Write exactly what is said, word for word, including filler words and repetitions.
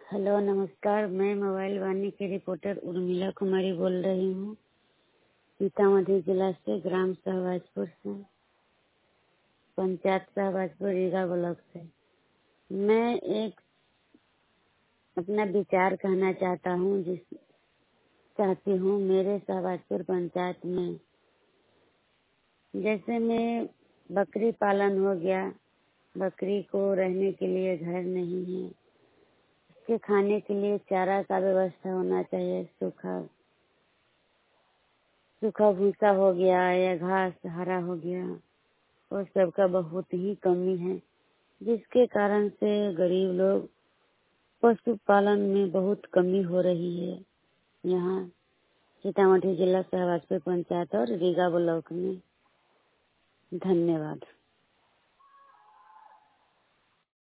Hello नमस्कार। मैं mobile वाणी की रिपोर्टर उर्मिला कुमारी बोल रही हूँ, सीतामढ़ी जिला से, ग्राम शहबाजपुर से, पंचायत शहबाजपुर रीगा ब्लॉक से। मैं एक अपना विचार कहना चाहता हूँ, जिस चाहती हूँ मेरे शहबाजपुर पंचायत में, जैसे मैं बकरी पालन हो गया, बकरी को रहने के लिए घर नहीं है, उसके खाने के लिए चारा का व्यवस्था होना चाहिए, सूखा सूखा भूसा हो गया या घास हरा हो गया, और सबका बहुत ही कमी है, जिसके कारण से गरीब लोग पशुपालन में बहुत कमी हो रही है यहाँ सीतामढ़ी जिला शहबाजपुर पंचायत और रीगा ब्लॉक में। धन्यवाद।